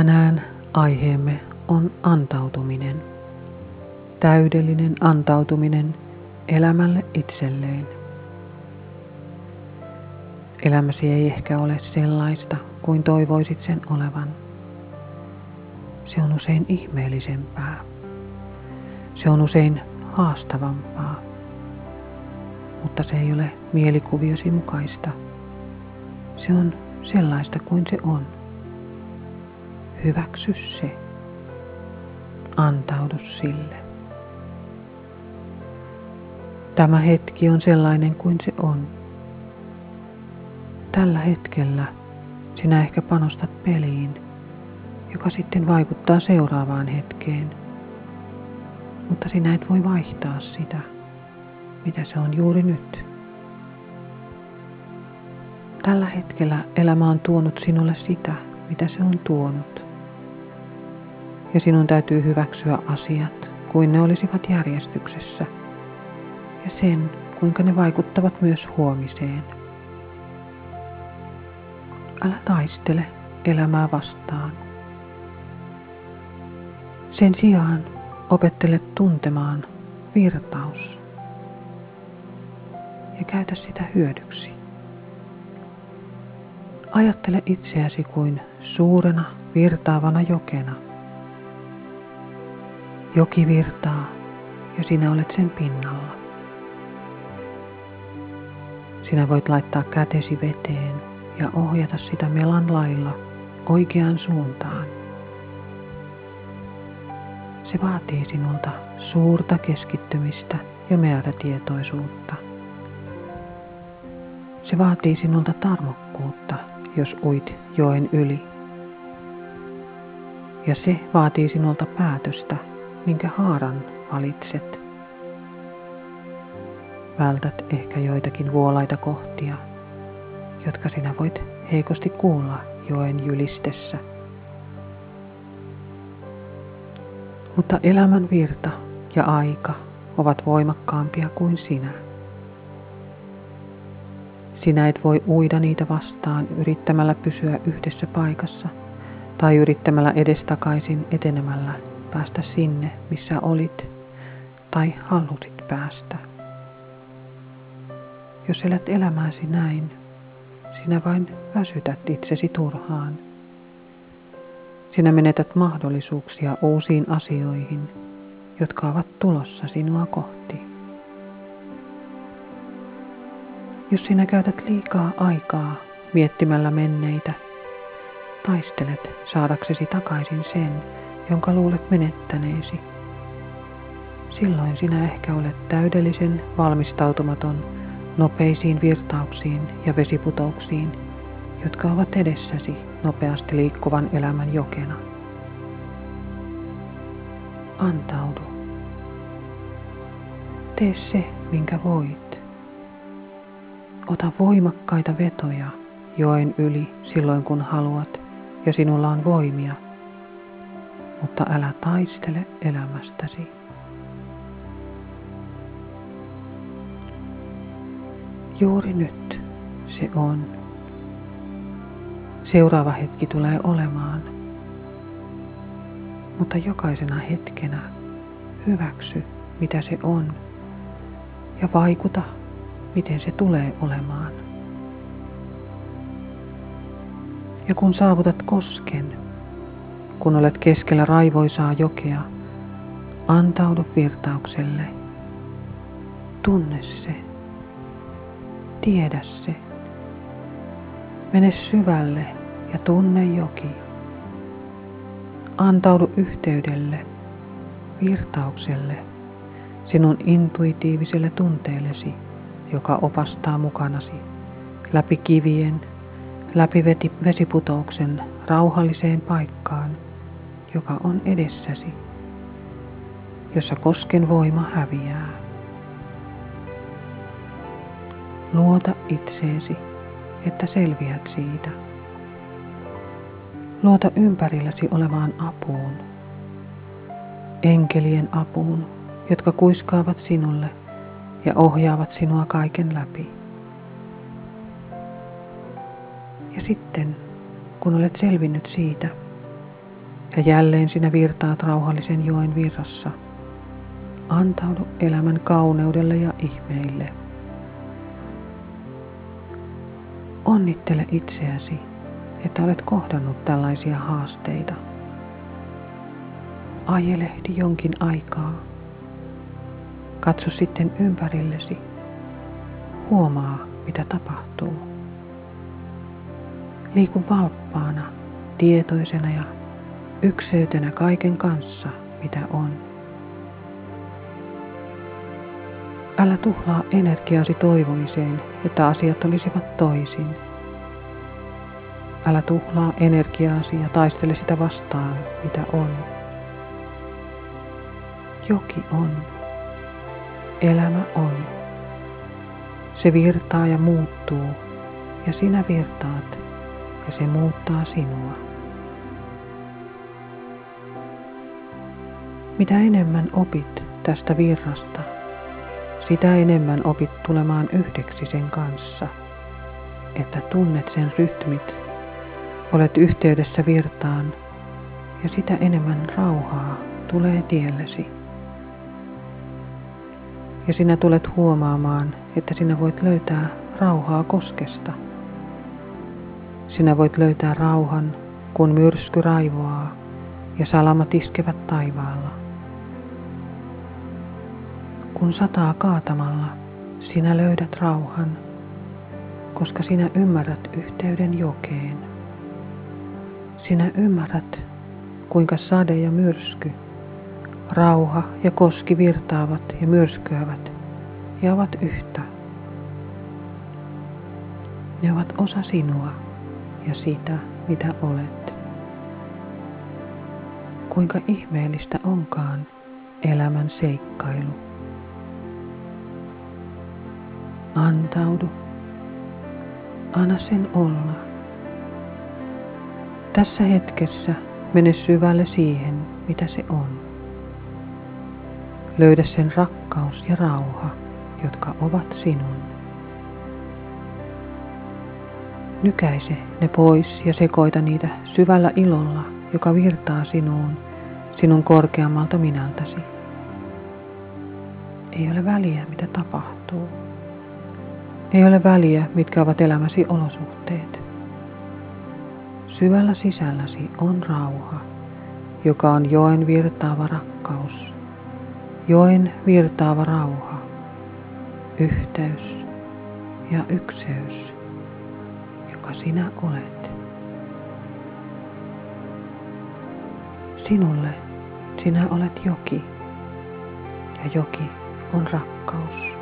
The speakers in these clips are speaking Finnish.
Tänään aiheemme on antautuminen. Täydellinen antautuminen elämälle itselleen. Elämäsi ei ehkä ole sellaista kuin toivoisit sen olevan. Se on usein ihmeellisempää. Se on usein haastavampaa. Mutta se ei ole mielikuviosi mukaista. Se on sellaista kuin se on. Hyväksy se. Antaudu sille. Tämä hetki on sellainen kuin se on. Tällä hetkellä sinä ehkä panostat peliin, joka sitten vaikuttaa seuraavaan hetkeen. Mutta sinä et voi vaihtaa sitä, mitä se on juuri nyt. Tällä hetkellä elämä on tuonut sinulle sitä, mitä se on tuonut. Ja sinun täytyy hyväksyä asiat, kuin ne olisivat järjestyksessä. Ja sen, kuinka ne vaikuttavat myös huomiseen. Älä taistele elämää vastaan. Sen sijaan opettele tuntemaan virtaus ja käytä sitä hyödyksi. Ajattele itseäsi kuin suurena virtaavana jokena. Joki virtaa ja sinä olet sen pinnalla. Sinä voit laittaa kätesi veteen ja ohjata sitä melan lailla oikeaan suuntaan. Se vaatii sinulta suurta keskittymistä ja määrätietoisuutta. Se vaatii sinulta tarmokkuutta, jos uit joen yli. Ja se vaatii sinulta päätöstä, minkä haaran valitset. Vältät ehkä joitakin vuolaita kohtia, jotka sinä voit heikosti kuulla joen jylistessä. Mutta elämän virta ja aika ovat voimakkaampia kuin sinä. Sinä et voi uida niitä vastaan yrittämällä pysyä yhdessä paikassa tai yrittämällä edestakaisin etenemällä päästä sinne, missä olit tai halusit päästä. Jos elät elämääsi näin, sinä vain väsytät itsesi turhaan. Sinä menetät mahdollisuuksia uusiin asioihin, jotka ovat tulossa sinua kohti. Jos sinä käytät liikaa aikaa miettimällä menneitä, taistelet saadaksesi takaisin sen, jonka luulet menettäneesi. Silloin sinä ehkä olet täydellisen valmistautumaton nopeisiin virtauksiin ja vesiputouksiin, jotka ovat edessäsi nopeasti liikkuvan elämän jokena. Antaudu. Tee se, minkä voit. Ota voimakkaita vetoja joen yli silloin kun haluat ja sinulla on voimia, mutta älä taistele elämästäsi. Juuri nyt se on. Seuraava hetki tulee olemaan. Mutta jokaisena hetkenä hyväksy, mitä se on, ja vaikuta, miten se tulee olemaan. Ja kun saavutat kosken, kun olet keskellä raivoisaa jokea, antaudu virtaukselle. Tunne se. Tiedä se. Mene syvälle ja tunne joki. Antaudu yhteydelle, virtaukselle, sinun intuitiiviselle tunteellesi, joka opastaa mukanasi läpi kivien, läpi vesiputouksen rauhalliseen paikkaan, joka on edessäsi, jossa kosken voima häviää. Luota itseesi, että selviät siitä. Luota ympärilläsi olevaan apuun, enkelien apuun, jotka kuiskaavat sinulle ja ohjaavat sinua kaiken läpi. Ja sitten, kun olet selvinnyt siitä, Ja jälleen sinä virtaat rauhallisen joen virrassa. Antaudu elämän kauneudelle ja ihmeille. Onnittele itseäsi, että olet kohdannut tällaisia haasteita. Ajelehdi jonkin aikaa. Katso sitten ympärillesi. Huomaa, mitä tapahtuu. Liiku valppaana, tietoisena ja ykseytenä kaiken kanssa, mitä on. Älä tuhlaa energiaasi toivomiseen, että asiat olisivat toisin. Älä tuhlaa energiaasi ja taistele sitä vastaan, mitä on. Joki on. Elämä on. Se virtaa ja muuttuu, ja sinä virtaat, ja se muuttaa sinua. Mitä enemmän opit tästä virrasta, sitä enemmän opit tulemaan yhdeksi sen kanssa, että tunnet sen rytmit, olet yhteydessä virtaan, ja sitä enemmän rauhaa tulee tiellesi. Ja sinä tulet huomaamaan, että sinä voit löytää rauhaa koskesta. Sinä voit löytää rauhan, kun myrsky raivoaa ja salamat iskevät taivaalla. Kun sataa kaatamalla, sinä löydät rauhan, koska sinä ymmärrät yhteyden jokeen. Sinä ymmärrät, kuinka sade ja myrsky, rauha ja koski virtaavat ja myrskyävät ja ovat yhtä. Ne ovat osa sinua ja sitä, mitä olet. Kuinka ihmeellistä onkaan elämän seikkailu. Antaudu. Anna sen olla. Tässä hetkessä mene syvälle siihen, mitä se on. Löydä sen rakkaus ja rauha, jotka ovat sinun. Nykäise ne pois ja sekoita niitä syvällä ilolla, joka virtaa sinuun, sinun korkeammalta minältäsi. Ei ole väliä, mitä tapahtuu. Ei ole väliä, mitkä ovat elämäsi olosuhteet. Syvällä sisälläsi on rauha, joka on joen virtaava rakkaus, joen virtaava rauha, yhteys ja ykseys, joka sinä olet. Sinulle sinä olet joki, ja joki on rakkaus.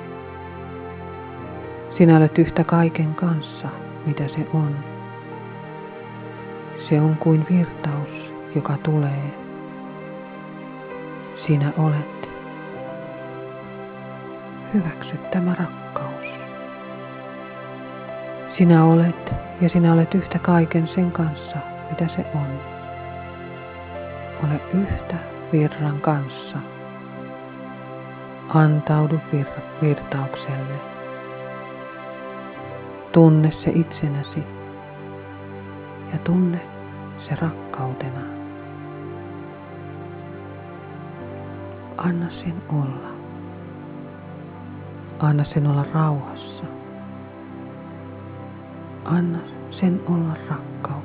Sinä olet yhtä kaiken kanssa, mitä se on. Se on kuin virtaus, joka tulee. Sinä olet. Hyväksy tämä rakkaus. Sinä olet ja sinä olet yhtä kaiken sen kanssa, mitä se on. Ole yhtä virran kanssa. Antaudu virtaukselle. Tunne se itsenäsi ja tunne se rakkautena. Anna sen olla. Anna sen olla rauhassa. Anna sen olla rakkaudessa.